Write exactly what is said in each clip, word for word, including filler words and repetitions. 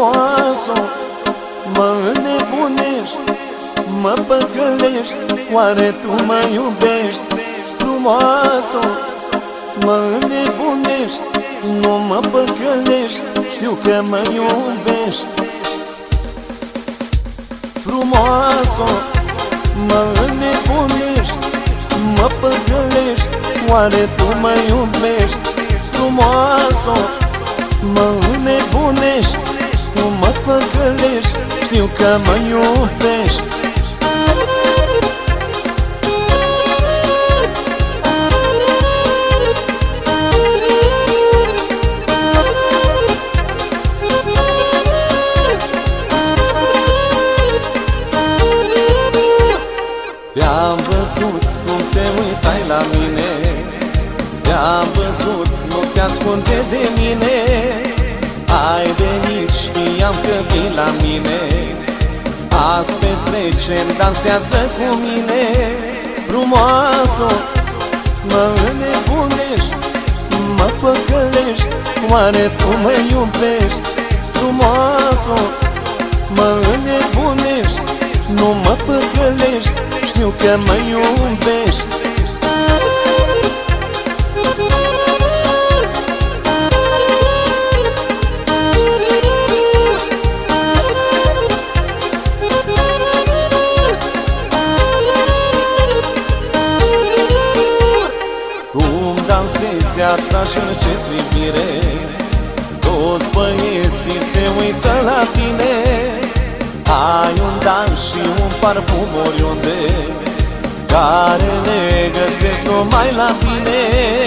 frumoasă, mă înnebunești, mă păcălești, oare tu mă iubești? Frumoasă, mă înnebunești, nu mă păcălești, știu că mă iubești. Frumoasă, mă înnebunești, mă păcălești, oare tu mă iubești? Frumoasă, mă înnebunești, nu mă păcălești, știu că mă iubești. Te-am văzut cum te uitai la mine, te-am văzut, nu te ascunde de mine. Ai venit, știam că vii la mine, azi petrecem, dansează cu mine. Frumoasă, mă înnebunești, mă păcălești, oare tu mă iubești? Frumoasă, mă înnebunești, nu mă păcălești, știu că mă iubești. Cum dansezi, atragi în ce privire, toți băieții se uită la tine. Ai un dans și un parfum oriunde, care le găsesc numai la tine.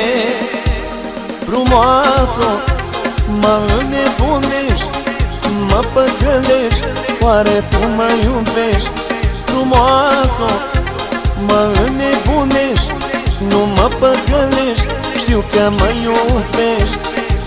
Frumoasă, mă înnebunești, mă păcălești, oare tu mă iubești? Frumoasă, mă înnebunești, nu mă păcălești, știu că mă iubești.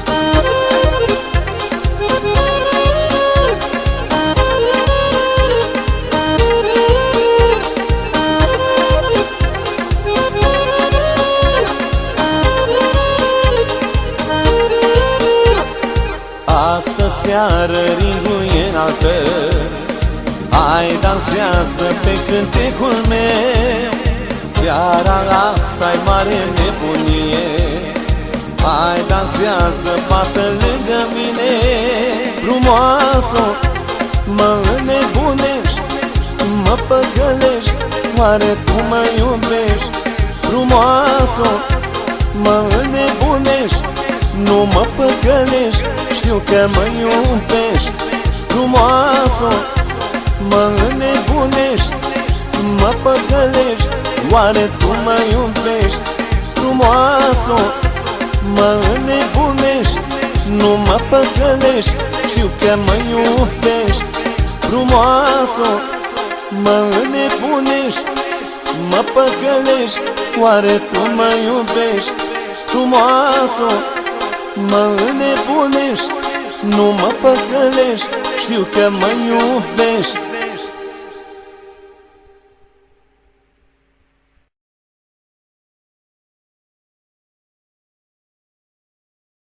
Astă seară ringul e înaltă, hai dansează pe cântecul meu. Seara asta-i mare nebunie, hai dansează, bată lângă mine. Frumoasă, mă înnebunești, mă păcălești, oare tu mă iubești? Frumoasă, mă înnebunești, nu mă păcălești, știu că mă iubești. Frumoasă, mă înnebunești, mă păcălești, oare tu mă iubești? Frumoasă, mă înnebunești, nu mă păcălești, știu că mă iubești. Frumoasă, mă înnebunești, mă păcălești, oare tu mă iubești? Frumoasă, mă înnebunești, nu mă păcălești, știu că mă iubești.